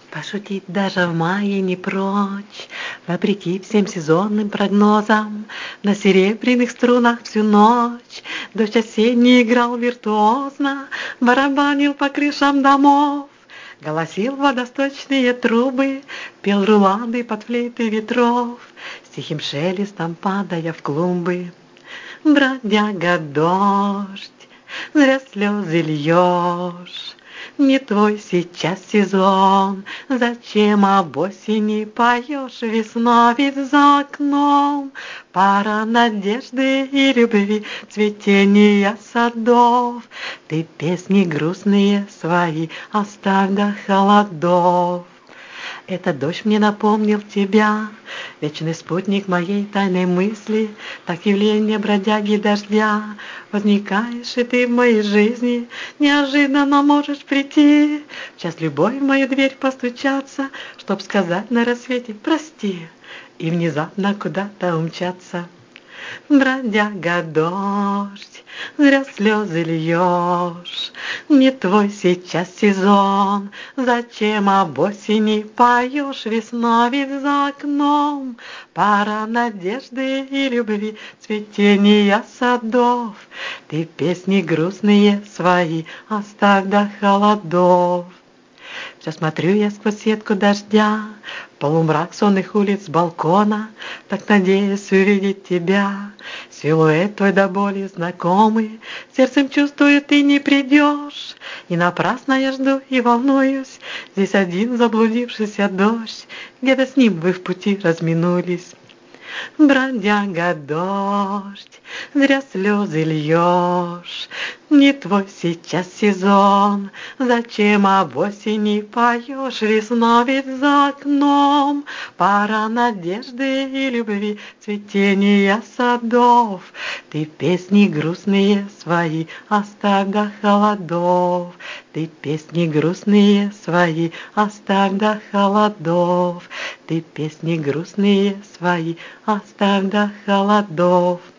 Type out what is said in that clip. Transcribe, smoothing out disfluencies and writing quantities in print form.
Пошутить даже в мае не прочь, вопреки всем сезонным прогнозам. На серебряных струнах всю ночь дождь осенний играл виртуозно, барабанил по крышам домов, голосил в водосточные трубы, пел рулады под флейты ветров, с тихим шелестом падая в клумбы. Бродяга дождь, зря слезы льешь. Не твой сейчас сезон, зачем об осени поешь? Весна ведь за окном, пора надежды и любви, цветения садов. Ты песни грустные свои оставь до холодов. Этот дождь мне напомнил тебя, вечный спутник моей тайной мысли, так явление бродяги дождя. Возникаешь и ты в моей жизни, неожиданно можешь прийти, в час любой в мою дверь постучаться, чтоб сказать на рассвете прости и внезапно куда-то умчаться. Бродяга дождь, зря слезы льешь. Не твой сейчас сезон, зачем об осени поешь? Весна ведь за окном, пора надежды и любви, цветения садов. Ты песни грустные свои оставь до холодов. Все смотрю я сквозь сетку дождя, полумрак сонных улиц с балкона, так надеюсь увидеть тебя. Силуэт твой до боли знакомый, сердцем чувствую, ты не придешь. И напрасно я жду и волнуюсь, здесь один заблудившийся дождь, где-то с ним вы в пути разминулись. Бродяга дождь, зря слезы льешь. Не твой сейчас сезон, зачем об осени поешь? Весна ведь за окном, пора надежды и любви, цветения садов. Ты песни грустные свои оставь до холодов. Ты песни грустные свои оставь до холодов. Ты песни грустные свои оставь до холодов.